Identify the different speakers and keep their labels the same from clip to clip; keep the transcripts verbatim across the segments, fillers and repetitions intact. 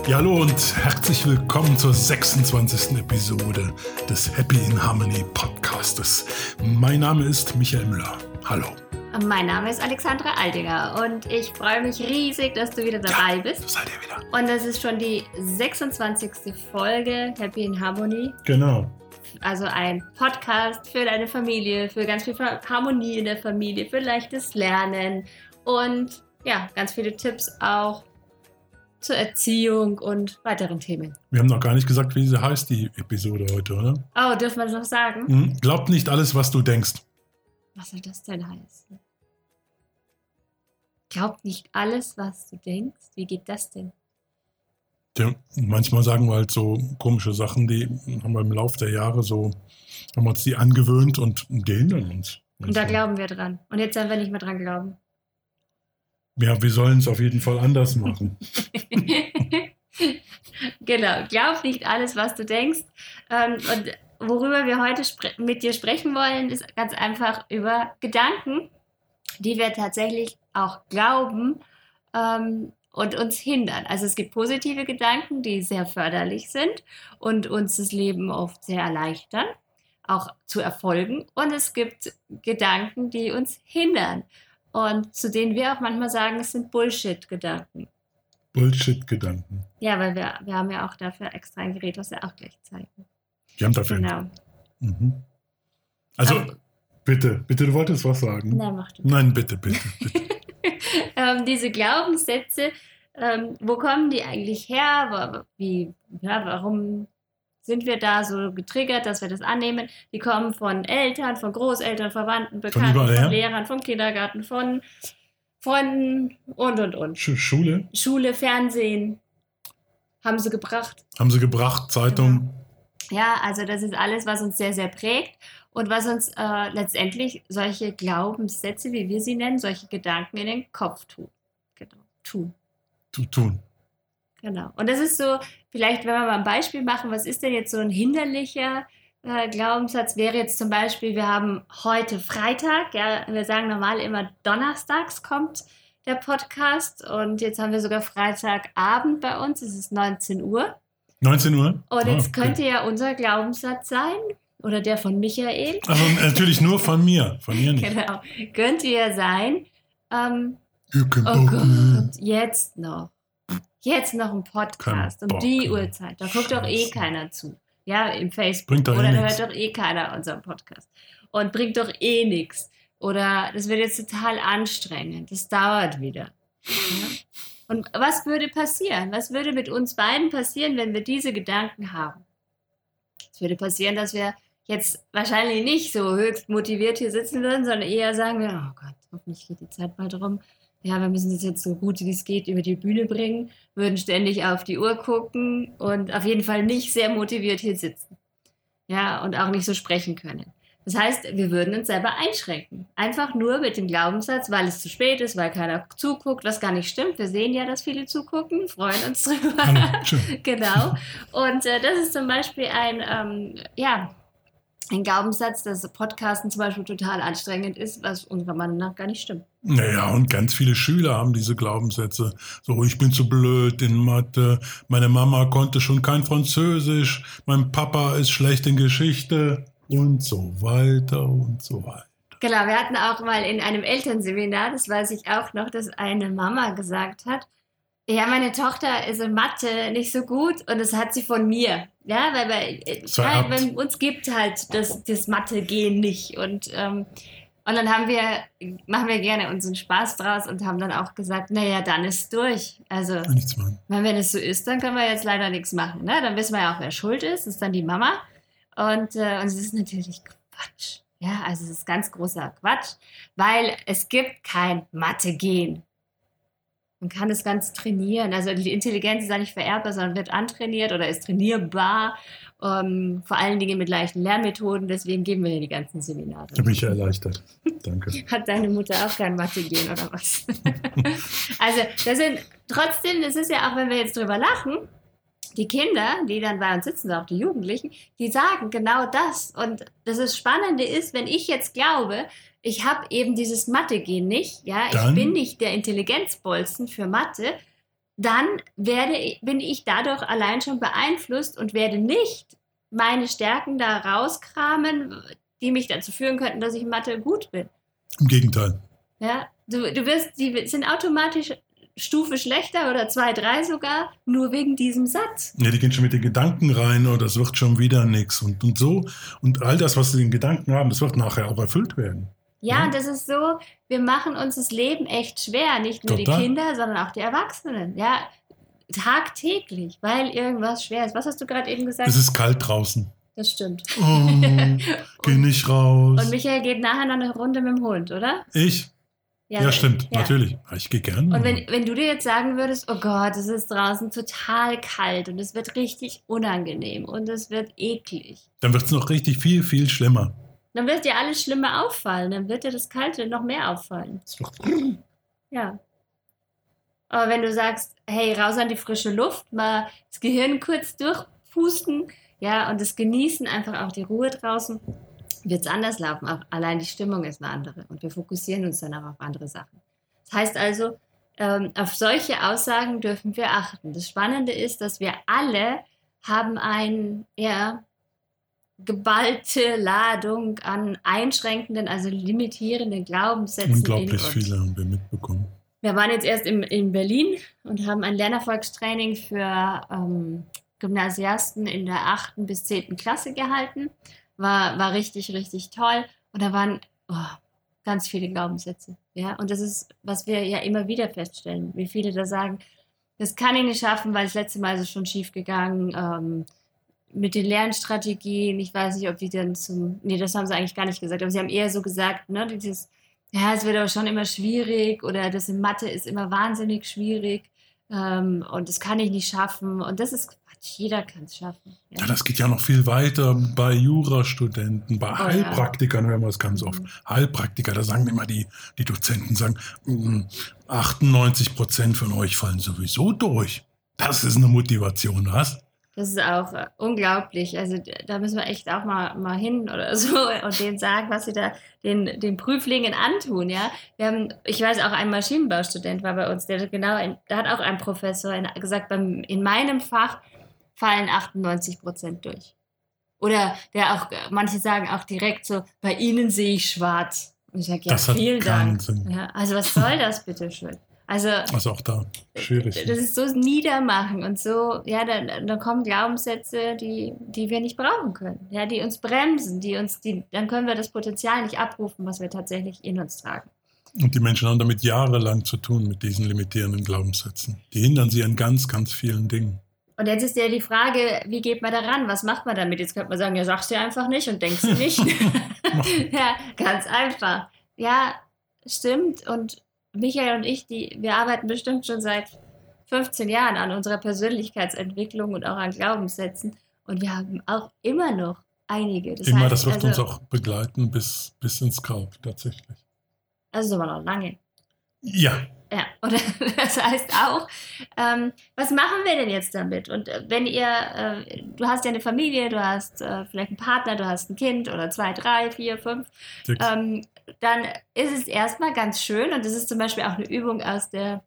Speaker 1: Ja, hallo und herzlich willkommen zur sechsundzwanzigsten Episode des Happy in Harmony Podcastes. Mein Name ist Michael Müller. Hallo.
Speaker 2: Mein Name ist Alexandra Aldinger und ich freue mich riesig, dass du wieder dabei
Speaker 1: ja,
Speaker 2: bist.
Speaker 1: Das seid ihr wieder.
Speaker 2: Und das ist schon die sechsundzwanzigste Folge Happy in Harmony.
Speaker 1: Genau.
Speaker 2: Also ein Podcast für deine Familie, für ganz viel Harmonie in der Familie, für leichtes Lernen und ja, ganz viele Tipps auch zur Erziehung und weiteren Themen.
Speaker 1: Wir haben noch gar nicht gesagt, wie sie heißt, die Episode heute, oder?
Speaker 2: Oh, dürfen wir das noch sagen?
Speaker 1: Mhm. Glaub nicht alles, was du denkst.
Speaker 2: Was soll das denn heißen? Glaub nicht alles, was du denkst? Wie geht das denn?
Speaker 1: Ja, manchmal sagen wir halt so komische Sachen, die haben wir im Laufe der Jahre so, haben wir uns die angewöhnt und gehindern uns.
Speaker 2: Und da glauben wir dran. Und jetzt sollen wir nicht mehr dran glauben.
Speaker 1: Ja, wir sollen es auf jeden Fall anders machen.
Speaker 2: Genau, glaub nicht alles, was du denkst. Und worüber wir heute spre- mit dir sprechen wollen, ist ganz einfach über Gedanken, die wir tatsächlich auch glauben ähm, und uns hindern. Also es gibt positive Gedanken, die sehr förderlich sind und uns das Leben oft sehr erleichtern, auch zu Erfolgen. Und es gibt Gedanken, die uns hindern. Und zu denen wir auch manchmal sagen, es sind Bullshit-Gedanken.
Speaker 1: Bullshit-Gedanken.
Speaker 2: Ja, weil wir, wir haben ja auch dafür extra ein Gerät, was wir auch gleich zeigen.
Speaker 1: Wir haben dafür.
Speaker 2: Genau.
Speaker 1: Mhm. Also,
Speaker 2: Aber,
Speaker 1: bitte, bitte, du wolltest was sagen?
Speaker 2: Nein, mach du.
Speaker 1: Nein, bitte, bitte. bitte.
Speaker 2: ähm, diese Glaubenssätze, ähm, wo kommen die eigentlich her? Wie, ja, warum sind wir da so getriggert, dass wir das annehmen? Die kommen von Eltern, von Großeltern, Verwandten, Bekannten, von, von Lehrern, vom Kindergarten, von Freunden und, und, und.
Speaker 1: Sch- Schule?
Speaker 2: Schule, Fernsehen haben sie gebracht.
Speaker 1: Haben sie gebracht, Zeitung.
Speaker 2: Genau. Ja, also das ist alles, was uns sehr, sehr prägt und was uns äh, letztendlich solche Glaubenssätze, wie wir sie nennen, solche Gedanken in den Kopf tun. Genau, tun.
Speaker 1: Zu tun.
Speaker 2: Genau. Und das ist so, vielleicht, wenn wir mal ein Beispiel machen, was ist denn jetzt so ein hinderlicher äh, Glaubenssatz? Wäre jetzt zum Beispiel, wir haben heute Freitag, ja, wir sagen normal immer donnerstags kommt der Podcast und jetzt haben wir sogar Freitagabend bei uns, es ist neunzehn Uhr.
Speaker 1: neunzehn Uhr?
Speaker 2: Und jetzt
Speaker 1: ah,
Speaker 2: könnte ja unser Glaubenssatz sein, oder der von Michael.
Speaker 1: Also natürlich nur von mir, von ihr nicht.
Speaker 2: Genau, könnte ja sein, ähm,
Speaker 1: You can
Speaker 2: oh
Speaker 1: book me.
Speaker 2: Gott, jetzt noch. Jetzt noch ein Podcast
Speaker 1: Kein
Speaker 2: um
Speaker 1: Bock,
Speaker 2: die
Speaker 1: ey.
Speaker 2: Uhrzeit. Da guckt doch eh
Speaker 1: Scheiße.
Speaker 2: keiner zu. Ja, im Facebook.
Speaker 1: Bringt doch eh
Speaker 2: Oder da
Speaker 1: nix.
Speaker 2: hört doch eh keiner unseren Podcast. Und bringt doch eh nichts. Oder das wird jetzt total anstrengend. Das dauert wieder. Ja? Und was würde passieren? Was würde mit uns beiden passieren, wenn wir diese Gedanken haben? Es würde passieren, dass wir jetzt wahrscheinlich nicht so höchst motiviert hier sitzen würden, sondern eher sagen wir, oh Gott, hoffentlich geht die Zeit bald rum. Ja, wir müssen das jetzt so gut wie es geht über die Bühne bringen, würden ständig auf die Uhr gucken und auf jeden Fall nicht sehr motiviert hier sitzen. Ja, und auch nicht so sprechen können. Das heißt, wir würden uns selber einschränken. Einfach nur mit dem Glaubenssatz, weil es zu spät ist, weil keiner zuguckt, was gar nicht stimmt. Wir sehen ja, dass viele zugucken, freuen uns drüber.
Speaker 1: Hallo, schön.
Speaker 2: Genau. Und äh, das ist zum Beispiel ein, ähm, ja, ein Glaubenssatz, dass Podcasten zum Beispiel total anstrengend ist, was unserer Meinung nach gar nicht stimmt.
Speaker 1: Naja, und ganz viele Schüler haben diese Glaubenssätze. So, ich bin zu blöd in Mathe, meine Mama konnte schon kein Französisch, mein Papa ist schlecht in Geschichte und so weiter und so weiter.
Speaker 2: Genau, wir hatten auch mal in einem Elternseminar, das weiß ich auch noch, dass eine Mama gesagt hat, ja, meine Tochter ist in Mathe nicht so gut und das hat sie von mir. Ja, weil wir, ja, wenn uns gibt halt das, das Mathe-Gen nicht. Und, ähm, und dann haben wir, machen wir gerne unseren Spaß draus und haben dann auch gesagt, naja, dann ist durch. Also,
Speaker 1: Nichts machen.
Speaker 2: wenn es so ist, dann können wir jetzt leider nichts machen. Ne? Dann wissen wir ja auch, wer schuld ist. Das ist dann die Mama. Und, äh, und es ist natürlich Quatsch. Ja, also es ist ganz großer Quatsch, weil es gibt kein Mathe-Gen. Man kann das Ganze trainieren. Also die Intelligenz ist ja nicht vererbbar, sondern wird antrainiert oder ist trainierbar. Um, vor allen Dingen mit leichten Lernmethoden. Deswegen geben wir hier die ganzen Seminare.
Speaker 1: Da bin ich erleichtert. Danke.
Speaker 2: Hat deine Mutter auch kein Mathe-Gen oder was? Also das sind trotzdem, das ist ja auch, wenn wir jetzt drüber lachen, die Kinder, die dann bei uns sitzen, auch die Jugendlichen, die sagen genau das. Und das ist Spannende ist, wenn ich jetzt glaube, ich habe eben dieses Mathe-Gen nicht, ja,
Speaker 1: Dann?
Speaker 2: ich bin nicht der Intelligenzbolzen für Mathe, dann werde, bin ich dadurch allein schon beeinflusst und werde nicht meine Stärken da rauskramen, die mich dazu führen könnten, dass ich in Mathe gut bin.
Speaker 1: Im Gegenteil.
Speaker 2: Ja, du, du wirst, die sind automatisch Stufe schlechter oder zwei, drei sogar, nur wegen diesem Satz.
Speaker 1: Ja, die gehen schon mit den Gedanken rein, oh, das wird schon wieder nichts und, und so. Und all das, was sie in den Gedanken haben, das wird nachher auch erfüllt werden.
Speaker 2: Ja,
Speaker 1: Ja.
Speaker 2: und das ist so, wir machen uns das Leben echt schwer, nicht nur
Speaker 1: Total.
Speaker 2: die Kinder, sondern auch die Erwachsenen. Ja, tagtäglich, weil irgendwas schwer ist. Was hast du gerade eben gesagt?
Speaker 1: Es ist kalt draußen.
Speaker 2: Das stimmt.
Speaker 1: Oh, geh nicht raus.
Speaker 2: Und Michael geht nachher noch eine Runde mit dem Hund, oder?
Speaker 1: Ich? Ja, stimmt,
Speaker 2: ja.
Speaker 1: natürlich. Ich gehe gerne.
Speaker 2: Und wenn, wenn du dir jetzt sagen würdest, oh Gott, es ist draußen total kalt und es wird richtig unangenehm und es wird eklig,
Speaker 1: Dann wird es noch richtig viel, viel schlimmer.
Speaker 2: dann wird dir alles Schlimme auffallen, dann wird dir das Kalte noch mehr auffallen.
Speaker 1: Es wird
Speaker 2: Ja. Aber wenn du sagst, hey, raus an die frische Luft, mal das Gehirn kurz durchpusten, ja, und das Genießen, einfach auch die Ruhe draußen, wird es anders laufen. Auch allein die Stimmung ist eine andere und wir fokussieren uns dann auch auf andere Sachen. Das heißt also, ähm, auf solche Aussagen dürfen wir achten. Das Spannende ist, dass wir alle haben ein, ja, geballte Ladung an einschränkenden, also limitierenden Glaubenssätzen
Speaker 1: unglaublich
Speaker 2: in uns.
Speaker 1: viele haben wir mitbekommen.
Speaker 2: Wir waren jetzt erst im, in Berlin und haben ein Lernerfolgstraining für ähm, Gymnasiasten in der achten bis zehnten Klasse gehalten. War, war richtig, richtig toll. Und da waren oh, ganz viele Glaubenssätze. Ja? Und das ist, was wir ja immer wieder feststellen, wie viele da sagen, das kann ich nicht schaffen, weil das letzte Mal ist es schon schief gegangen. Ähm, mit den Lernstrategien, ich weiß nicht, ob die dann zum, nee, das haben sie eigentlich gar nicht gesagt, aber sie haben eher so gesagt, ne, dieses, ja, es wird aber schon immer schwierig oder das in Mathe ist immer wahnsinnig schwierig ähm, und das kann ich nicht schaffen und das ist Quatsch, jeder kann es schaffen. Ja.
Speaker 1: Ja, das geht ja noch viel weiter bei Jurastudenten, bei
Speaker 2: Oh,
Speaker 1: Heilpraktikern hören wir es ganz
Speaker 2: Mhm.
Speaker 1: oft. Heilpraktiker, da sagen immer die, die Dozenten, sagen, mm, achtundneunzig Prozent von euch fallen sowieso durch. Das ist eine Motivation, was?
Speaker 2: Das ist auch äh, unglaublich. Also d- da müssen wir echt auch mal, mal hin oder so und denen sagen, was sie da den, den Prüflingen antun. Ja? Wir haben, ich weiß auch, ein Maschinenbaustudent war bei uns, der genau, in, da hat auch ein Professor in, gesagt, beim, in meinem Fach fallen achtundneunzig Prozent durch. Oder der auch, manche sagen auch direkt so, bei Ihnen sehe ich schwarz. Und ich sage, ja,
Speaker 1: Das hat
Speaker 2: vielen
Speaker 1: keinen
Speaker 2: Dank.
Speaker 1: Sinn.
Speaker 2: Ja, also was soll das bitte schön? Also
Speaker 1: Also auch da, schwierig.
Speaker 2: das ist so niedermachen und so, ja, da, da kommen Glaubenssätze, die, die wir nicht brauchen können, ja, die uns bremsen, die uns, die, dann können wir das Potenzial nicht abrufen, was wir tatsächlich in uns tragen.
Speaker 1: Und die Menschen haben damit jahrelang zu tun, mit diesen limitierenden Glaubenssätzen. Die hindern sie an ganz, ganz vielen Dingen.
Speaker 2: Und jetzt ist ja die Frage, wie geht man da ran? Was macht man damit? Jetzt könnte man sagen, ja, sagst du einfach nicht und denkst du nicht. Ja, ganz einfach. Ja, stimmt. Und Michael und ich, die, wir arbeiten bestimmt schon seit fünfzehn Jahren an unserer Persönlichkeitsentwicklung und auch an Glaubenssätzen. Und wir haben auch immer noch einige. Das
Speaker 1: Immer,
Speaker 2: heißt,
Speaker 1: das wird
Speaker 2: also,
Speaker 1: uns auch begleiten bis, bis ins Grab, tatsächlich.
Speaker 2: Also sind wir noch lange.
Speaker 1: Ja,
Speaker 2: Ja, und das heißt auch, ähm, was machen wir denn jetzt damit? Und äh, wenn ihr, äh, du hast ja eine Familie, du hast äh, vielleicht einen Partner, du hast ein Kind oder zwei, drei, vier, fünf,
Speaker 1: sechs.
Speaker 2: ähm, dann ist es erstmal ganz schön und das ist zum Beispiel auch eine Übung aus der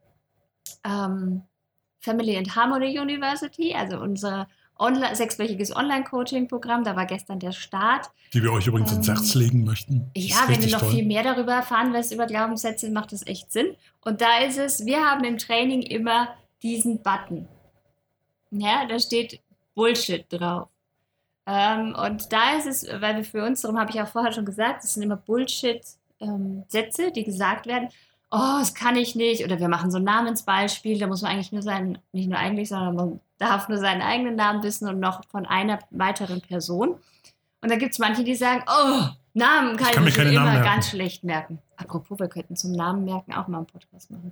Speaker 2: ähm, Family and Harmony University, also unser Online, sechswöchiges Online-Coaching-Programm, da war gestern der Start.
Speaker 1: Die wir euch übrigens ins
Speaker 2: Ähm,
Speaker 1: Herz legen möchten. Das
Speaker 2: Ja,
Speaker 1: ist
Speaker 2: wenn du
Speaker 1: richtig
Speaker 2: noch
Speaker 1: toll.
Speaker 2: viel mehr darüber erfahren willst, über Glaubenssätze, macht das echt Sinn. Und da ist es, wir haben im Training immer diesen Button. Ja, da steht Bullshit drauf. Ähm, und da ist es, weil wir für uns, darum habe ich auch vorher schon gesagt, das sind immer Bullshit-Sätze, die gesagt werden. Oh, das kann ich nicht. Oder wir machen so ein Namensbeispiel, da muss man eigentlich nur seinen, nicht nur eigentlich, sondern man darf nur seinen eigenen Namen wissen und noch von einer weiteren Person. Und da gibt es manche, die sagen, oh, Namen kann
Speaker 1: Ich
Speaker 2: ich,
Speaker 1: kann mir
Speaker 2: mir schon
Speaker 1: keine
Speaker 2: immer
Speaker 1: Namen merken.
Speaker 2: ganz schlecht merken. Apropos, wir könnten zum Namen merken auch mal einen Podcast machen.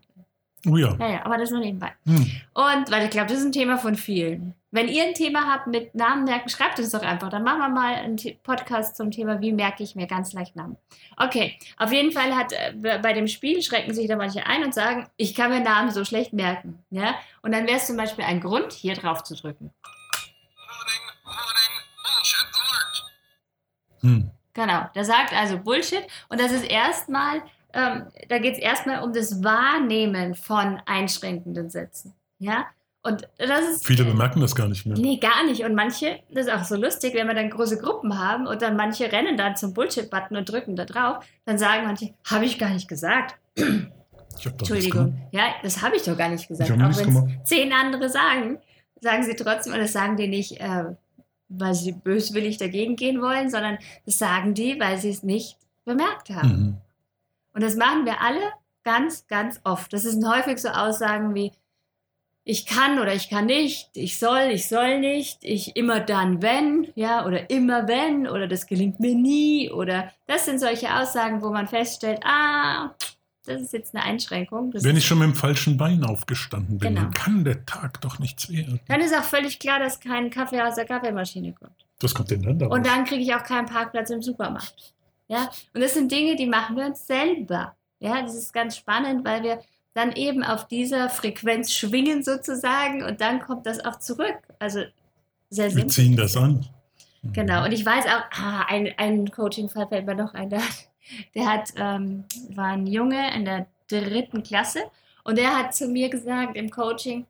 Speaker 1: Oh ja.
Speaker 2: Ja, ja, aber das nur nebenbei.
Speaker 1: Hm.
Speaker 2: Und weil ich glaube, das ist ein Thema von vielen. Wenn ihr ein Thema habt mit Namen merken, schreibt es doch einfach. Dann machen wir mal einen T- Podcast zum Thema, wie merke ich mir ganz leicht Namen. Okay, auf jeden Fall hat äh, bei dem Spiel schrecken sich da manche ein und sagen, ich kann mir Namen so schlecht merken. Ja? Und dann wäre es zum Beispiel ein Grund, hier drauf zu drücken.
Speaker 1: Hm.
Speaker 2: Genau, der sagt also Bullshit und das ist erstmal ähm, da geht es erstmal um das Wahrnehmen von einschränkenden Sätzen. Ja? Und das ist,
Speaker 1: Viele bemerken das gar nicht mehr.
Speaker 2: Nee, gar nicht. Und manche, das ist auch so lustig, wenn wir dann große Gruppen haben und dann manche rennen dann zum Bullshit-Button und drücken da drauf, dann sagen manche, habe ich gar nicht gesagt.
Speaker 1: Ich hab doch
Speaker 2: Entschuldigung. Ja, das habe ich doch gar nicht gesagt.
Speaker 1: Ich hab
Speaker 2: Auch
Speaker 1: nichts
Speaker 2: wenn
Speaker 1: gemacht.
Speaker 2: es zehn andere sagen, sagen sie trotzdem, und das sagen die nicht, äh, weil sie böswillig dagegen gehen wollen, sondern das sagen die, weil sie es nicht bemerkt haben.
Speaker 1: Mhm.
Speaker 2: Und das machen wir alle ganz, ganz oft. Das sind häufig so Aussagen wie, ich kann oder ich kann nicht, ich soll, ich soll nicht, ich immer dann, wenn, ja, oder immer wenn, oder das gelingt mir nie, oder das sind solche Aussagen, wo man feststellt, ah, das ist jetzt eine Einschränkung. Das
Speaker 1: Wenn
Speaker 2: ist,
Speaker 1: ich schon mit dem falschen Bein aufgestanden bin,
Speaker 2: Genau.
Speaker 1: dann kann der Tag doch nichts werden.
Speaker 2: Dann ist auch völlig klar, dass kein Kaffee aus der Kaffeemaschine kommt.
Speaker 1: Was kommt denn dann daraus?
Speaker 2: Und dann kriege ich auch keinen Parkplatz im Supermarkt. Ja? Und das sind Dinge, die machen wir uns selber. Ja? Das ist ganz spannend, weil wir dann eben auf dieser Frequenz schwingen sozusagen und dann kommt das auch zurück. Also sehr
Speaker 1: Wir
Speaker 2: simpel.
Speaker 1: ziehen das an.
Speaker 2: Genau. Und ich weiß auch, ah, ein, ein Coaching-Fall fällt mir noch ein. Der, hat- der hat, ähm, war ein Junge in der dritten Klasse und der hat zu mir gesagt im Coaching,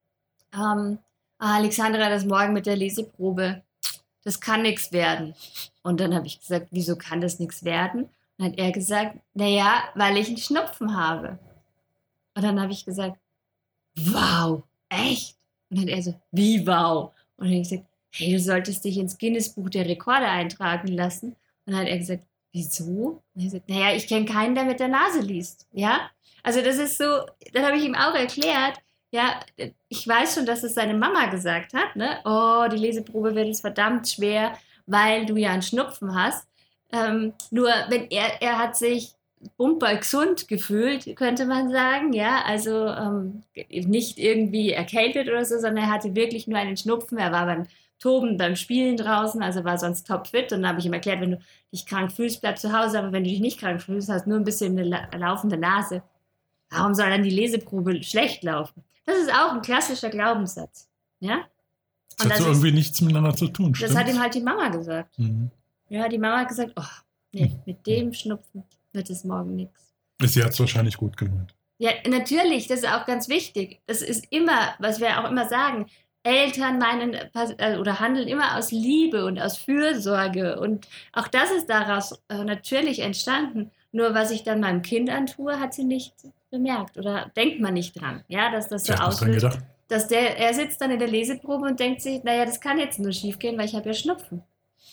Speaker 2: ähm, ah, Alexandra, das morgen mit der Leseprobe, das kann nichts werden. Und dann habe ich gesagt, wieso kann das nichts werden? Und dann hat er gesagt, naja, weil ich einen Schnupfen habe. Und dann habe ich gesagt, wow, echt? Und dann hat er so, wie wow? Und dann habe ich gesagt, hey, du solltest dich ins Guinness-Buch der Rekorde eintragen lassen. Und dann hat er gesagt, wieso? Und er hat gesagt, naja, ich kenne keinen, der mit der Nase liest. Ja? Also das ist so, dann habe ich ihm auch erklärt, ja, ich weiß schon, dass es seine Mama gesagt hat, ne? Oh, die Leseprobe wird jetzt verdammt schwer, weil du ja einen Schnupfen hast. Ähm, nur, wenn er, er hat sich bumper gesund gefühlt, könnte man sagen, ja, also ähm, nicht irgendwie erkältet oder so, sondern er hatte wirklich nur einen Schnupfen, er war beim Toben, beim Spielen draußen, also war sonst topfit und dann habe ich ihm erklärt, wenn du dich krank fühlst, bleib zu Hause, aber wenn du dich nicht krank fühlst, hast nur ein bisschen eine la- laufende Nase, warum soll dann die Leseprobe schlecht laufen? Das ist auch ein klassischer Glaubenssatz, ja?
Speaker 1: Das
Speaker 2: Und
Speaker 1: hat so
Speaker 2: das ist-
Speaker 1: irgendwie nichts miteinander zu tun,
Speaker 2: Das hat
Speaker 1: stimmt's?
Speaker 2: ihm halt die Mama gesagt.
Speaker 1: Mhm.
Speaker 2: Ja, die Mama hat gesagt, oh, nee, mit dem Schnupfen wird es morgen nichts.
Speaker 1: Sie hat es wahrscheinlich gut gemeint.
Speaker 2: Ja, natürlich, das ist auch ganz wichtig. Das ist immer, was wir auch immer sagen, Eltern meinen äh, oder handeln immer aus Liebe und aus Fürsorge. Und auch das ist daraus äh, natürlich entstanden. Nur was ich dann meinem Kind antue, hat sie nicht bemerkt oder denkt man nicht dran, ja, dass das so
Speaker 1: Sie hat nicht dran
Speaker 2: auslöst.
Speaker 1: gedacht.
Speaker 2: Dass der, er sitzt dann in der Leseprobe und denkt sich, naja, das kann jetzt nur schief gehen, weil ich habe ja Schnupfen.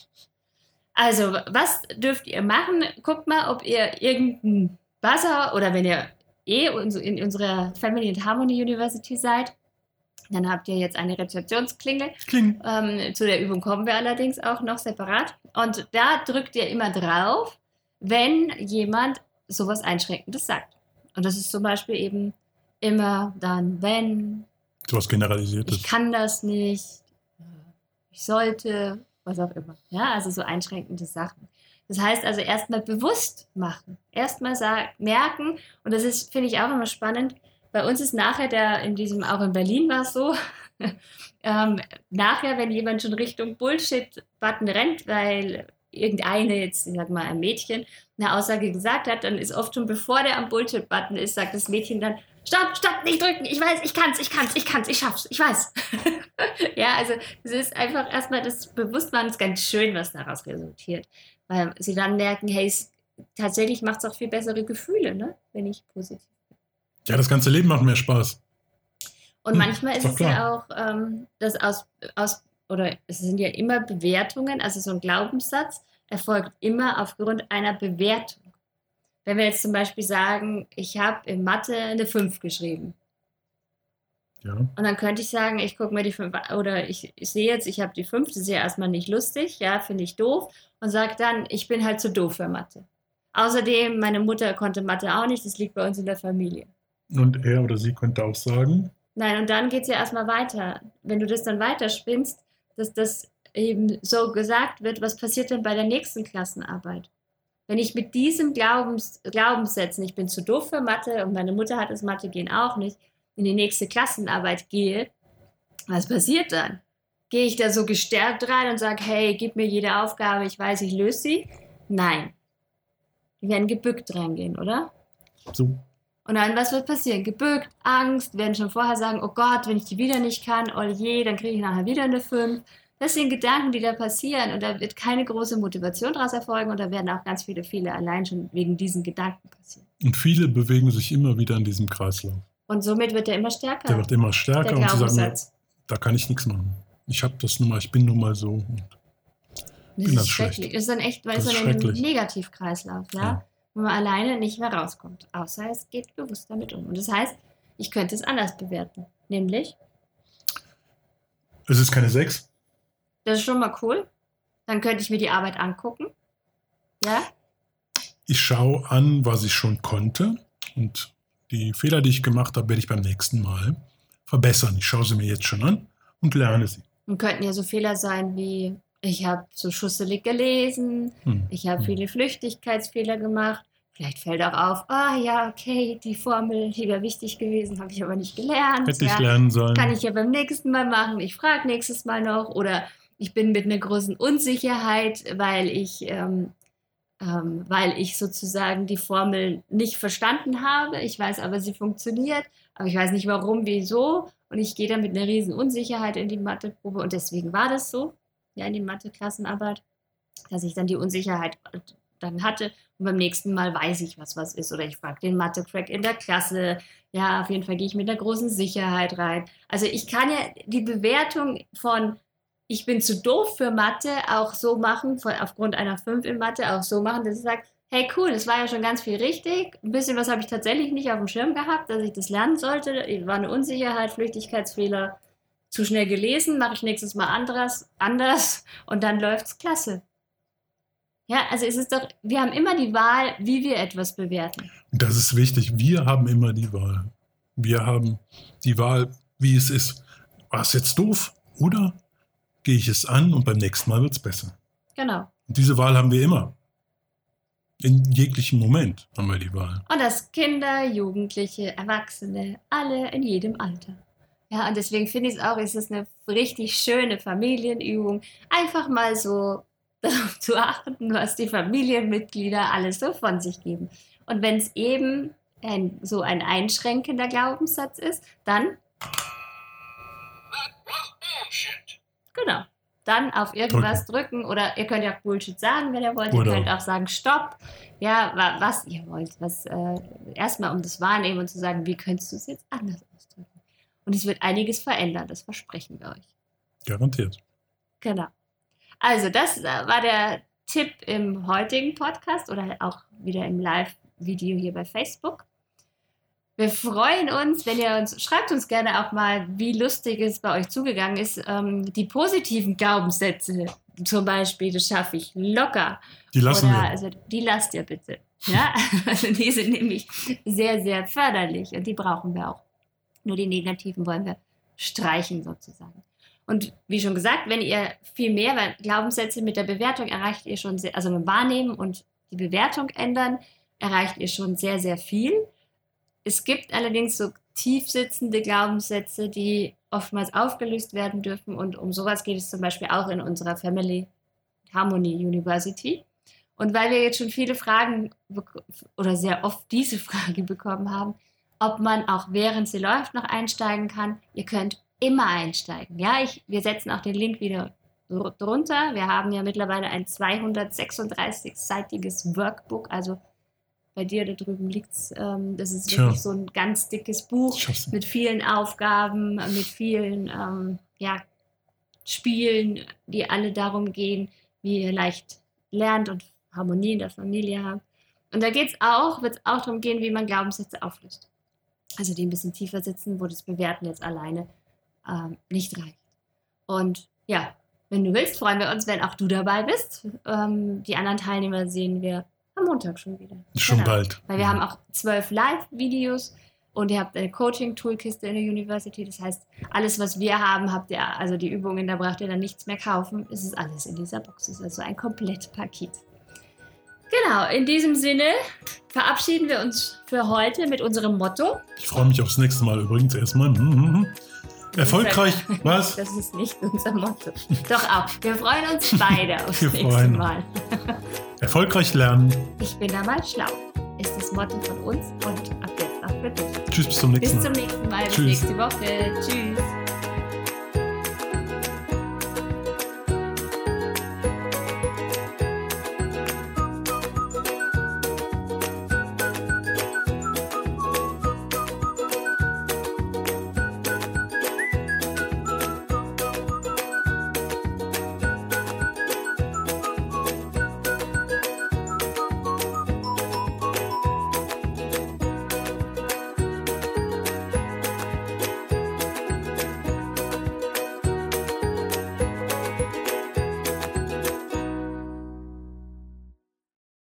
Speaker 2: Also, was dürft ihr machen? Guckt mal, ob ihr irgendein Buzzer oder wenn ihr eh in unserer Family and Harmony University seid, dann habt ihr jetzt eine Rezeptionsklingel.
Speaker 1: Kling.
Speaker 2: Ähm, zu der Übung kommen wir allerdings auch noch separat. Und da drückt ihr immer drauf, wenn jemand sowas Einschränkendes sagt. Und das ist zum Beispiel eben immer dann, wenn,
Speaker 1: So was Generalisiertes.
Speaker 2: ich kann das nicht, ich sollte, was auch immer. Ja, also so einschränkende Sachen. Das heißt also erstmal bewusst machen, erstmal sagen, merken, und das ist, finde ich auch immer spannend, bei uns ist nachher, der in diesem, auch in Berlin war es so, ähm, nachher, wenn jemand schon Richtung Bullshit-Button rennt, weil irgendeine, jetzt ich sag mal ein Mädchen, eine Aussage gesagt hat, dann ist oft schon bevor der am Bullshit-Button ist, sagt das Mädchen dann, stopp, stopp, nicht drücken, ich weiß, ich kann's, ich kann's, ich kann's, ich schaff's, ich weiß. Ja, also es ist einfach erstmal das Bewusstmachen, ist ganz schön, was daraus resultiert. Weil sie dann merken, hey, es, tatsächlich macht es auch viel bessere Gefühle, ne, wenn ich positiv bin.
Speaker 1: Ja, das ganze Leben macht mehr Spaß.
Speaker 2: Und
Speaker 1: Hm,
Speaker 2: manchmal
Speaker 1: ist
Speaker 2: ist
Speaker 1: doch
Speaker 2: es ja auch, ähm, das aus, aus, oder es sind ja immer Bewertungen, also so ein Glaubenssatz erfolgt immer aufgrund einer Bewertung. Wenn wir jetzt zum Beispiel sagen, ich habe in Mathe eine fünf geschrieben.
Speaker 1: Ja.
Speaker 2: Und dann könnte ich sagen, ich gucke mir die fünf an, oder ich, ich sehe jetzt, ich habe die fünf, das ist ja erstmal nicht lustig, ja, finde ich doof, und sage dann, ich bin halt zu doof für Mathe. Außerdem, meine Mutter konnte Mathe auch nicht, das liegt bei uns in der Familie.
Speaker 1: Und er oder sie könnte auch sagen,
Speaker 2: Nein, und dann geht es ja erstmal weiter. Wenn du das dann weiterspinnst, dass das eben so gesagt wird, was passiert denn bei der nächsten Klassenarbeit? Wenn ich mit diesem Glaubens, Glaubenssätzen, ich bin zu doof für Mathe und meine Mutter hat das Mathe gehen auch nicht, in die nächste Klassenarbeit gehe, was passiert dann? Gehe ich da so gestärkt rein und sage, hey, gib mir jede Aufgabe, ich weiß, ich löse sie? Nein. Die werden gebückt reingehen, oder?
Speaker 1: So.
Speaker 2: Und dann, was wird passieren? Gebückt, Angst, werden schon vorher sagen, oh Gott, wenn ich die wieder nicht kann, oh je, dann kriege ich nachher wieder eine fünf. Das sind Gedanken, die da passieren und da wird keine große Motivation daraus erfolgen und da werden auch ganz viele Fehler allein schon wegen diesen Gedanken passieren.
Speaker 1: Und viele bewegen sich immer wieder in diesem Kreislauf.
Speaker 2: Und somit wird er immer stärker.
Speaker 1: Der wird immer stärker
Speaker 2: der
Speaker 1: und sie sagen,
Speaker 2: Glaubenssatz.
Speaker 1: da kann ich nichts machen. Ich habe das nun mal, ich bin nun mal so. Und
Speaker 2: Das
Speaker 1: bin
Speaker 2: ist
Speaker 1: dann
Speaker 2: schrecklich.
Speaker 1: schlecht.
Speaker 2: Das ist dann echt, weil
Speaker 1: Das
Speaker 2: es
Speaker 1: ist
Speaker 2: dann in einem
Speaker 1: schrecklich.
Speaker 2: Negativkreislauf, ja?
Speaker 1: Ja.
Speaker 2: Wo man alleine nicht mehr rauskommt. Außer es geht bewusst damit um. Und das heißt, ich könnte es anders bewerten. Nämlich,
Speaker 1: Es ist keine sechs.
Speaker 2: das ist schon mal cool. Dann könnte ich mir die Arbeit angucken. Ja?
Speaker 1: Ich schaue an, was ich schon konnte und die Fehler, die ich gemacht habe, werde ich beim nächsten Mal verbessern. Ich schaue sie mir jetzt schon an und lerne sie.
Speaker 2: Und könnten ja so Fehler sein wie, ich habe so schusselig gelesen,
Speaker 1: Hm.
Speaker 2: ich habe
Speaker 1: Hm.
Speaker 2: viele Flüchtigkeitsfehler gemacht. Vielleicht fällt auch auf, ah ja, okay, die Formel, die wäre wichtig gewesen, habe ich aber nicht gelernt.
Speaker 1: Hätte ich
Speaker 2: ja.
Speaker 1: lernen sollen.
Speaker 2: Kann ich ja beim nächsten Mal machen. Ich frage nächstes Mal noch. Oder ich bin mit einer großen Unsicherheit, weil ich, ähm, ähm, weil ich sozusagen die Formel nicht verstanden habe. Ich weiß aber, sie funktioniert. Aber ich weiß nicht warum, wieso. Und ich gehe dann mit einer riesen Unsicherheit in die Matheprobe. Und deswegen war das so, ja, in die Mathe-Klassenarbeit, dass ich dann die Unsicherheit dann hatte. Und beim nächsten Mal weiß ich, was was ist. Oder ich frage den Mathe-Crack in der Klasse. Ja, auf jeden Fall gehe ich mit einer großen Sicherheit rein. Also ich kann ja die Bewertung von ich bin zu doof für Mathe auch so machen, von, aufgrund einer fünf in Mathe auch so machen, dass ich sage, hey cool, das war ja schon ganz viel richtig. Ein bisschen was habe ich tatsächlich nicht auf dem Schirm gehabt, dass ich das lernen sollte. War eine Unsicherheit, Flüchtigkeitsfehler, zu schnell gelesen, mache ich nächstes Mal anderes, anders und dann läuft's klasse. Ja, also es ist doch, wir haben immer die Wahl, wie wir etwas bewerten.
Speaker 1: Und das ist wichtig. Wir haben immer die Wahl. Wir haben die Wahl, wie es ist. War es jetzt doof? Oder gehe ich es an und beim nächsten Mal wird es besser?
Speaker 2: Genau.
Speaker 1: Und diese Wahl haben wir immer. In jeglichem Moment haben wir die Wahl.
Speaker 2: Und das Kinder, Jugendliche, Erwachsene, alle in jedem Alter. Ja, und deswegen finde ich es auch, es ist eine richtig schöne Familienübung. Einfach mal so darauf zu achten, was die Familienmitglieder alles so von sich geben. Und wenn es eben ein, so ein einschränkender Glaubenssatz ist, dann genau, dann auf irgendwas drücken. Oder ihr könnt ja auch Bullshit sagen, wenn ihr wollt.
Speaker 1: Oder
Speaker 2: ihr könnt auch sagen, stopp. Ja, wa- was ihr wollt. Was, äh, erstmal um das Wahrnehmen und zu sagen, wie könntest du es jetzt anders ausdrücken? Und es wird einiges verändern, das versprechen wir euch.
Speaker 1: Garantiert.
Speaker 2: Genau. Also das äh, war der Tipp im heutigen Podcast oder auch wieder im Live-Video hier bei Facebook. Wir freuen uns, wenn ihr uns, schreibt uns gerne auch mal, wie lustig es bei euch zugegangen ist. Ähm, die positiven Glaubenssätze zum Beispiel, das schaffe ich locker.
Speaker 1: Die lassen
Speaker 2: Oder,
Speaker 1: wir.
Speaker 2: also die lasst ihr bitte. Ja? Also die sind nämlich sehr, sehr förderlich und die brauchen wir auch. Nur die negativen wollen wir streichen sozusagen. Und wie schon gesagt, wenn ihr viel mehr, weil Glaubenssätze mit der Bewertung erreicht ihr schon sehr, also mit dem Wahrnehmen und die Bewertung ändern, erreicht ihr schon sehr, sehr viel. Es gibt allerdings so tief sitzende Glaubenssätze, die oftmals aufgelöst werden dürfen. Und um sowas geht es zum Beispiel auch in unserer Family Harmony University. Und weil wir jetzt schon viele Fragen bek- oder sehr oft diese Frage bekommen haben, ob man auch während sie läuft noch einsteigen kann, ihr könnt immer einsteigen. Ja, ich, wir setzen auch den Link wieder dr- drunter. Wir haben ja mittlerweile ein zweihundertsechsunddreißig-seitiges Workbook, also bei dir da drüben liegt es, ähm, das ist
Speaker 1: Tja.
Speaker 2: wirklich so ein ganz dickes Buch
Speaker 1: Ich schaff's nicht.
Speaker 2: mit vielen Aufgaben, mit vielen ähm, ja, Spielen, die alle darum gehen, wie ihr leicht lernt und Harmonie in der Familie habt. Und da geht's auch, wird es auch darum gehen, wie man Glaubenssätze auflöst. Also die ein bisschen tiefer sitzen, wo das Bewerten jetzt alleine ähm, nicht reicht. Und ja, wenn du willst, freuen wir uns, wenn auch du dabei bist. Ähm, die anderen Teilnehmer sehen wir am Montag schon wieder.
Speaker 1: Schon
Speaker 2: Genau.
Speaker 1: bald.
Speaker 2: Weil wir haben auch zwölf Live-Videos und ihr habt eine Coaching-Toolkiste in der University. Das heißt, alles, was wir haben, habt ihr, also die Übungen, da braucht ihr dann nichts mehr kaufen. Es ist alles in dieser Box. Es ist also ein Komplettpaket. Genau, in diesem Sinne verabschieden wir uns für heute mit unserem Motto.
Speaker 1: Ich freue mich aufs nächste Mal übrigens erstmal. Mhm, mhm. Erfolgreich. Was?
Speaker 2: Das ist nicht unser Motto. Doch auch. Wir freuen uns beide aufs
Speaker 1: Wir
Speaker 2: nächste
Speaker 1: freuen uns.
Speaker 2: Mal.
Speaker 1: Erfolgreich lernen.
Speaker 2: Ich bin da mal schlau. Ist es Motto von uns und ab jetzt auch für dich.
Speaker 1: Tschüss, bis zum nächsten
Speaker 2: Bis
Speaker 1: Mal.
Speaker 2: zum nächsten Mal, bis
Speaker 1: Tschüss.
Speaker 2: nächste Woche. Tschüss.